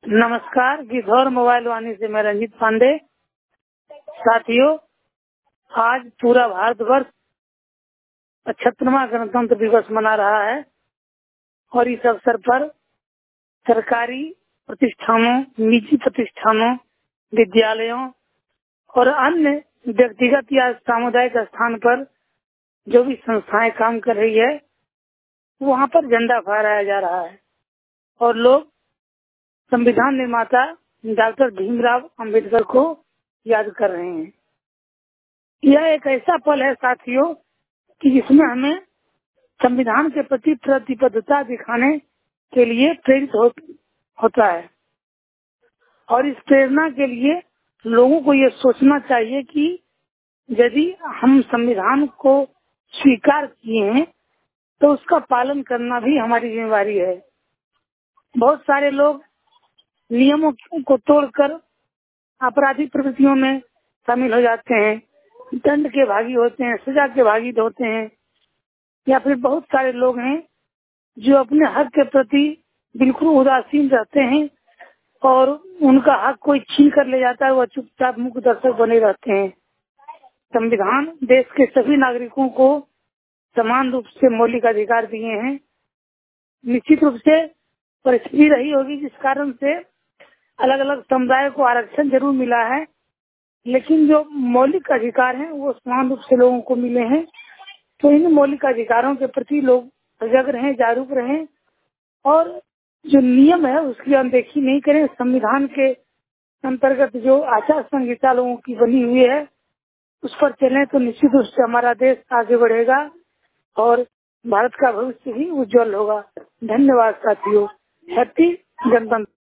नमस्कार, गिद्धौर मोबाइल वाणी से मैं रंजीत पांडे। साथियों, आज पूरा भारतवर्ष 75वां गणतंत्र दिवस मना रहा है और इस अवसर पर सरकारी प्रतिष्ठानों, निजी प्रतिष्ठानों, विद्यालयों और अन्य व्यक्तिगत या सामुदायिक स्थान पर जो भी संस्थाएं काम कर रही है, वहां पर झंडा फहराया जा रहा है और लोग संविधान निर्माता डॉक्टर भीमराव अंबेडकर को याद कर रहे हैं। यह एक ऐसा पल है साथियों कि जिसमें हमें संविधान के प्रति प्रतिबद्धता दिखाने के लिए प्रेरित होता है और इस प्रेरणा के लिए लोगों को ये सोचना चाहिए कि यदि हम संविधान को स्वीकार किए हैं तो उसका पालन करना भी हमारी जिम्मेदारी है। बहुत सारे लोग नियमों को तोड़कर आपराधिक प्रवृत्तियों में शामिल हो जाते हैं, दंड के भागी होते हैं, सजा के भागी होते हैं, या फिर बहुत सारे लोग हैं जो अपने हक के प्रति बिल्कुल उदासीन रहते हैं और उनका हक कोई छीन कर ले जाता है, वह चुपचाप मूक दर्शक बने रहते हैं। संविधान देश के सभी नागरिकों को समान रूप से मौलिक अधिकार दिए हैं। निश्चित रूप से परिस्थिति रही होगी जिस कारण से अलग अलग समुदाय को आरक्षण जरूर मिला है, लेकिन जो मौलिक अधिकार हैं वो समान रूप से लोगों को मिले हैं। तो इन मौलिक अधिकारों के प्रति लोग सजग रहें, जागरूक रहें और जो नियम है उसकी अनदेखी नहीं करें। संविधान के अंतर्गत जो आचार संहिता लोगों की बनी हुई है उस पर चलें तो निश्चित रूप से हमारा देश आगे बढ़ेगा और भारत का भविष्य भी उज्जवल होगा। धन्यवाद साथियों। हैप्पी गणतंत्र।